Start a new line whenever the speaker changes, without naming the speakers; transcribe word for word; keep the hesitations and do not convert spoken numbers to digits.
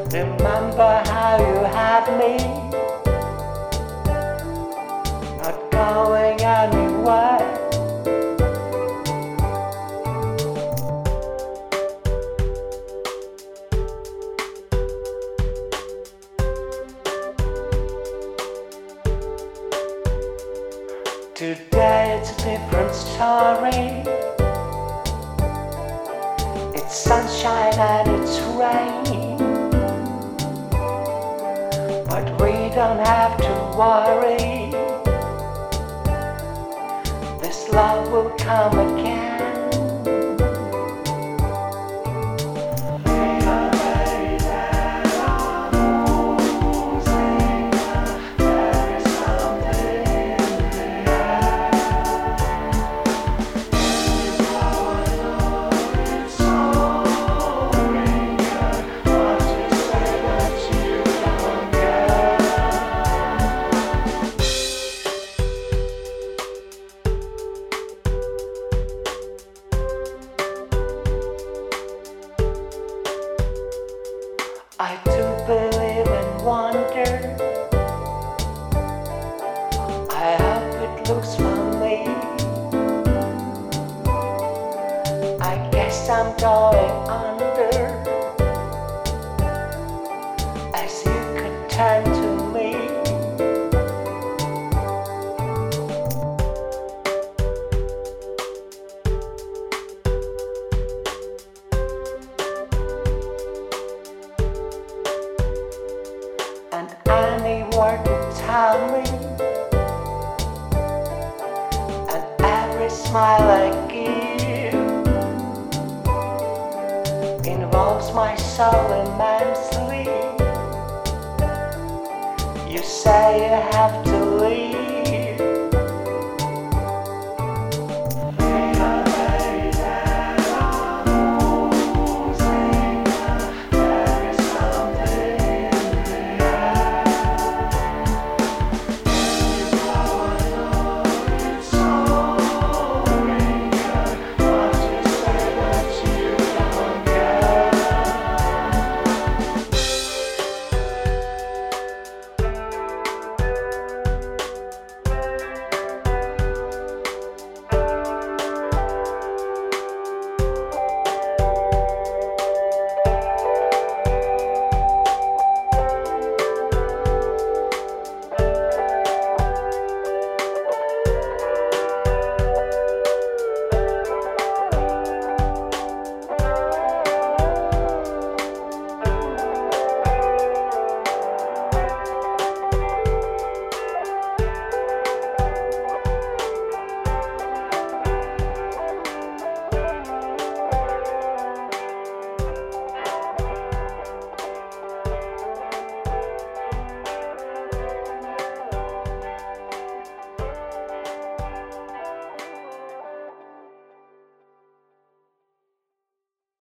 Remember how you had me, not going anywhere. Today it's a different story. It's sunshine and it's rain, but we don't have to worry. This love will come again. I do believe in wonder. I hope it looks for me. I guess I'm going under, as you could turn to me. And any word you tell me, and every smile I give, involves my soul immensely. You say you have to leave.